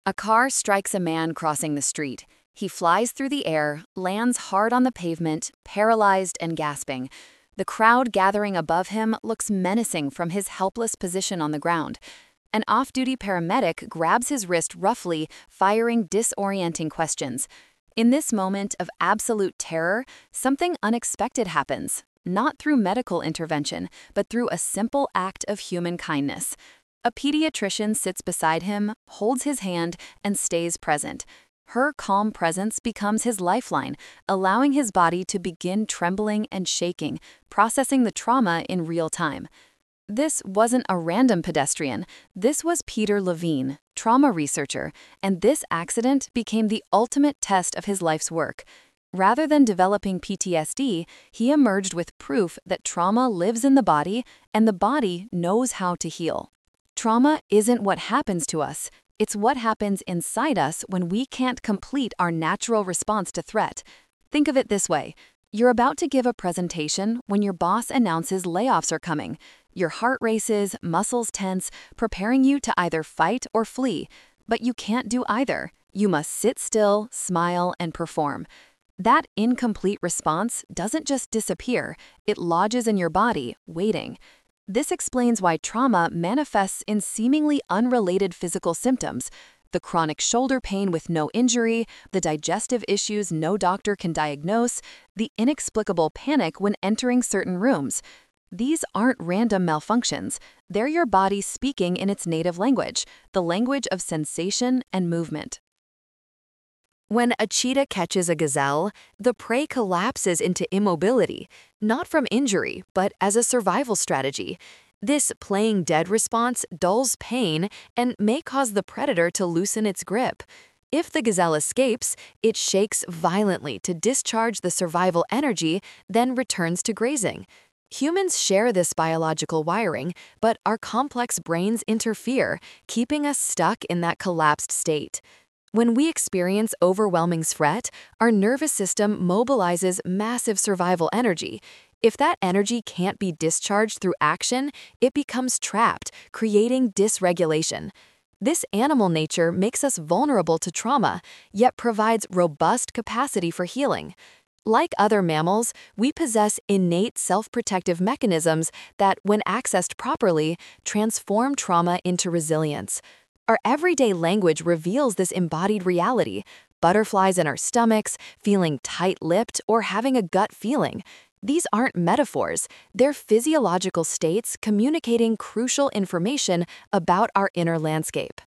A car strikes a man crossing the street. He flies through the air, lands hard on the pavement, paralyzed and gasping. The crowd gathering above him looks menacing from his helpless position on the ground. An off-duty paramedic grabs his wrist roughly, firing disorienting questions. In this moment of absolute terror, something unexpected happens, not through medical intervention, but through a simple act of human kindness. A pediatrician sits beside him, holds his hand, and stays present. Her calm presence becomes his lifeline, allowing his body to begin trembling and shaking, processing the trauma in real time. This wasn't a random pedestrian. This was Peter Levine, trauma researcher, and this accident became the ultimate test of his life's work. Rather than developing PTSD, he emerged with proof that trauma lives in the body and the body knows how to heal. Trauma isn't what happens to us. It's what happens inside us when we can't complete our natural response to threat. Think of it this way. You're about to give a presentation when your boss announces layoffs are coming. Your heart races, muscles tense, preparing you to either fight or flee. But you can't do either. You must sit still, smile, and perform. That incomplete response doesn't just disappear, it lodges in your body, waiting. This explains why trauma manifests in seemingly unrelated physical symptoms. The chronic shoulder pain with no injury, the digestive issues no doctor can diagnose, the inexplicable panic when entering certain rooms. These aren't random malfunctions. They're your body speaking in its native language, the language of sensation and movement. When a cheetah catches a gazelle, the prey collapses into immobility, not from injury, but as a survival strategy. This playing dead response dulls pain and may cause the predator to loosen its grip. If the gazelle escapes, it shakes violently to discharge the survival energy, then returns to grazing. Humans share this biological wiring, but our complex brains interfere, keeping us stuck in that collapsed state. When we experience overwhelming threat, our nervous system mobilizes massive survival energy. If that energy can't be discharged through action, it becomes trapped, creating dysregulation. This animal nature makes us vulnerable to trauma, yet provides robust capacity for healing. Like other mammals, we possess innate self-protective mechanisms that, when accessed properly, transform trauma into resilience. Our everyday language reveals this embodied reality. Butterflies in our stomachs, feeling tight-lipped, or having a gut feeling. These aren't metaphors. They're physiological states communicating crucial information about our inner landscape.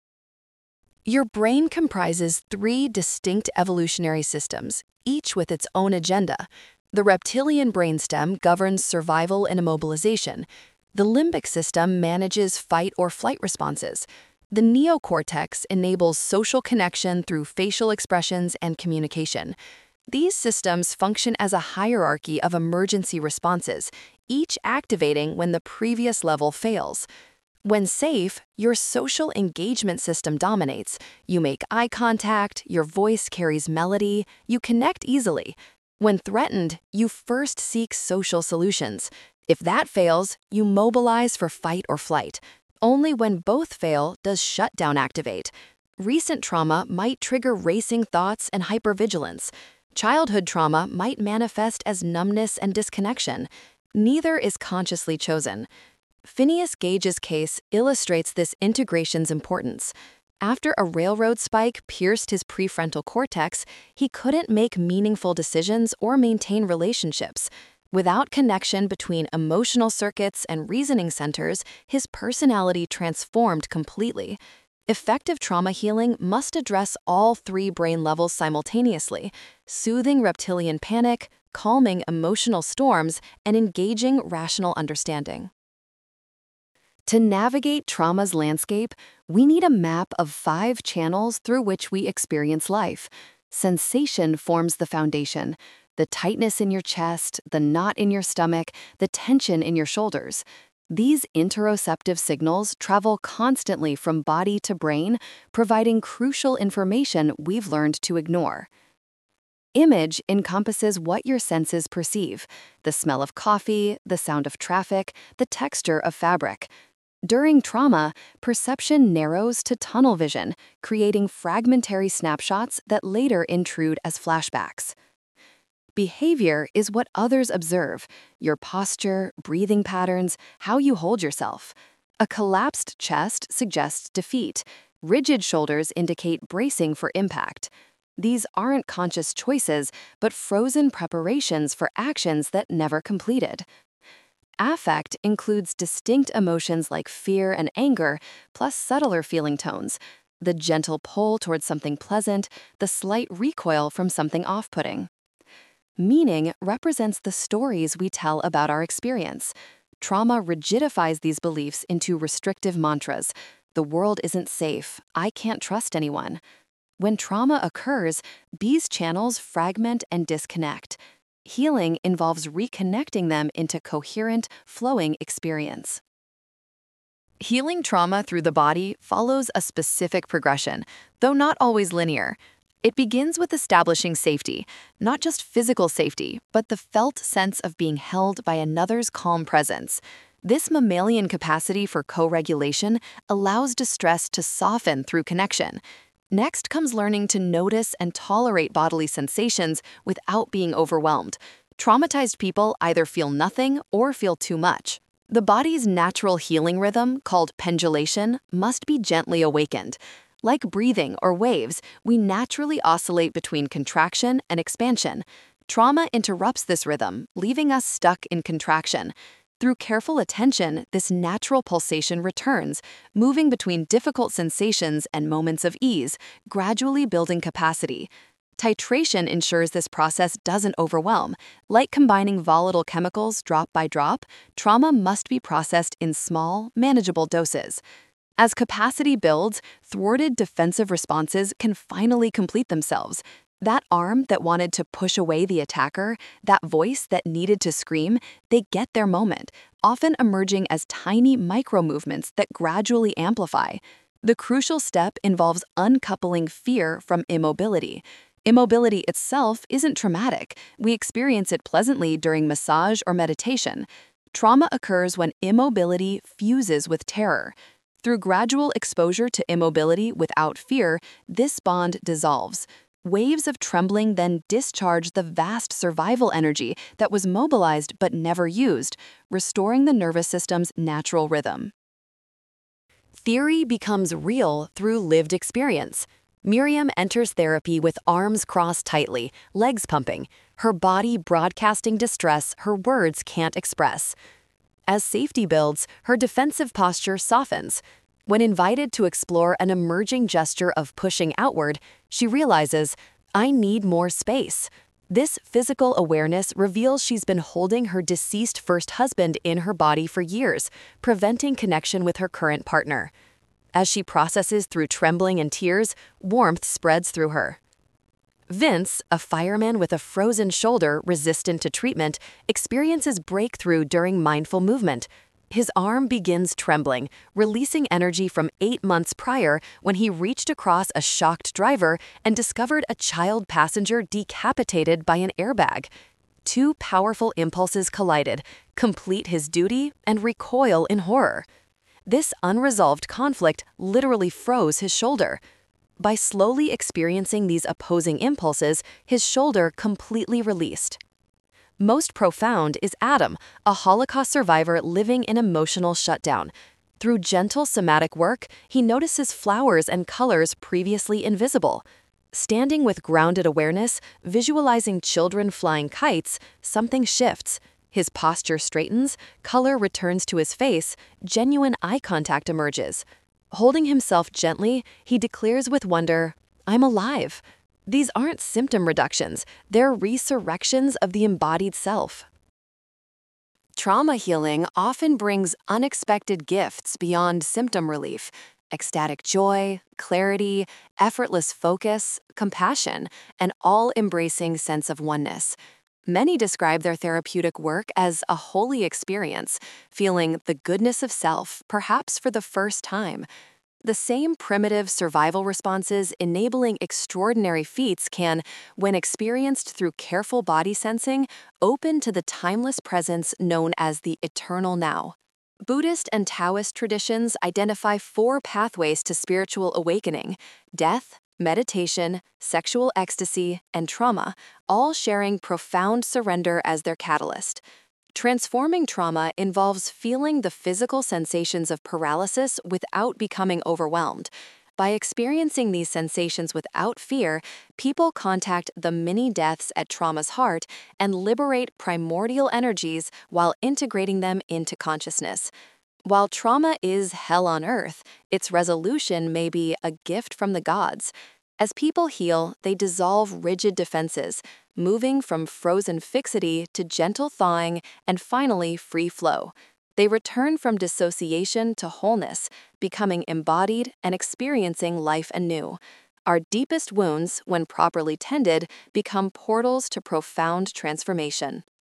Your brain comprises 3 distinct evolutionary systems, each with its own agenda. The reptilian brainstem governs survival and immobilization. The limbic system manages fight or flight responses. The neocortex enables social connection through facial expressions and communication. These systems function as a hierarchy of emergency responses, each activating when the previous level fails. When safe, your social engagement system dominates. You make eye contact, your voice carries melody, you connect easily. When threatened, you first seek social solutions. If that fails, you mobilize for fight or flight. Only when both fail does shutdown activate. Recent trauma might trigger racing thoughts and hypervigilance. Childhood trauma might manifest as numbness and disconnection. Neither is consciously chosen. Phineas Gage's case illustrates this integration's importance. After a railroad spike pierced his prefrontal cortex, he couldn't make meaningful decisions or maintain relationships. Without connection between emotional circuits and reasoning centers, his personality transformed completely. Effective trauma healing must address all 3 brain levels simultaneously, soothing reptilian panic, calming emotional storms, and engaging rational understanding. To navigate trauma's landscape, we need a map of 5 channels through which we experience life. Sensation forms the foundation. The tightness in your chest, the knot in your stomach, the tension in your shoulders. These interoceptive signals travel constantly from body to brain, providing crucial information we've learned to ignore. Image encompasses what your senses perceive: the smell of coffee, the sound of traffic, the texture of fabric. During trauma, perception narrows to tunnel vision, creating fragmentary snapshots that later intrude as flashbacks. Behavior is what others observe: your posture, breathing patterns, how you hold yourself. A collapsed chest suggests defeat. Rigid shoulders indicate bracing for impact. These aren't conscious choices, but frozen preparations for actions that never completed. Affect includes distinct emotions like fear and anger, plus subtler feeling tones: the gentle pull towards something pleasant, the slight recoil from something off-putting. Meaning represents the stories we tell about our experience. Trauma rigidifies these beliefs into restrictive mantras. The world isn't safe. I can't trust anyone. When trauma occurs, these channels fragment and disconnect. Healing involves reconnecting them into coherent, flowing experience. Healing trauma through the body follows a specific progression, though not always linear. It begins with establishing safety, not just physical safety, but the felt sense of being held by another's calm presence. This mammalian capacity for co-regulation allows distress to soften through connection. Next comes learning to notice and tolerate bodily sensations without being overwhelmed. Traumatized people either feel nothing or feel too much. The body's natural healing rhythm, called pendulation, must be gently awakened. Like breathing or waves, we naturally oscillate between contraction and expansion. Trauma interrupts this rhythm, leaving us stuck in contraction. Through careful attention, this natural pulsation returns, moving between difficult sensations and moments of ease, gradually building capacity. Titration ensures this process doesn't overwhelm. Like combining volatile chemicals drop by drop, trauma must be processed in small, manageable doses. As capacity builds, thwarted defensive responses can finally complete themselves. That arm that wanted to push away the attacker, that voice that needed to scream, they get their moment, often emerging as tiny micro-movements that gradually amplify. The crucial step involves uncoupling fear from immobility. Immobility itself isn't traumatic. We experience it pleasantly during massage or meditation. Trauma occurs when immobility fuses with terror. Through gradual exposure to immobility without fear, this bond dissolves. Waves of trembling then discharge the vast survival energy that was mobilized but never used, restoring the nervous system's natural rhythm. Theory becomes real through lived experience. Miriam enters therapy with arms crossed tightly, legs pumping, her body broadcasting distress her words can't express. As safety builds, her defensive posture softens. When invited to explore an emerging gesture of pushing outward, she realizes, I need more space. This physical awareness reveals she's been holding her deceased first husband in her body for years, preventing connection with her current partner. As she processes through trembling and tears, warmth spreads through her. Vince, a fireman with a frozen shoulder resistant to treatment, experiences breakthrough during mindful movement. His arm begins trembling, releasing energy from 8 months prior when he reached across a shocked driver and discovered a child passenger decapitated by an airbag. Two powerful impulses collided: complete his duty and recoil in horror. This unresolved conflict literally froze his shoulder. By slowly experiencing these opposing impulses, his shoulder completely released. Most profound is Adam, a Holocaust survivor living in emotional shutdown. Through gentle somatic work, he notices flowers and colors previously invisible. Standing with grounded awareness, visualizing children flying kites, something shifts. His posture straightens, color returns to his face, genuine eye contact emerges. Holding himself gently, he declares with wonder, I'm alive. These aren't symptom reductions, they're resurrections of the embodied self. Trauma healing often brings unexpected gifts beyond symptom relief: ecstatic joy, clarity, effortless focus, compassion, an all-embracing sense of oneness. Many describe their therapeutic work as a holy experience, feeling the goodness of self, perhaps for the first time. The same primitive survival responses enabling extraordinary feats can, when experienced through careful body sensing, open to the timeless presence known as the eternal now. Buddhist and Taoist traditions identify four pathways to spiritual awakening: death, meditation, sexual ecstasy, and trauma, all sharing profound surrender as their catalyst. Transforming trauma involves feeling the physical sensations of paralysis without becoming overwhelmed. By experiencing these sensations without fear, people contact the mini deaths at trauma's heart and liberate primordial energies while integrating them into consciousness. While trauma is hell on earth, its resolution may be a gift from the gods. As people heal, they dissolve rigid defenses, moving from frozen fixity to gentle thawing and finally free flow. They return from dissociation to wholeness, becoming embodied and experiencing life anew. Our deepest wounds, when properly tended, become portals to profound transformation.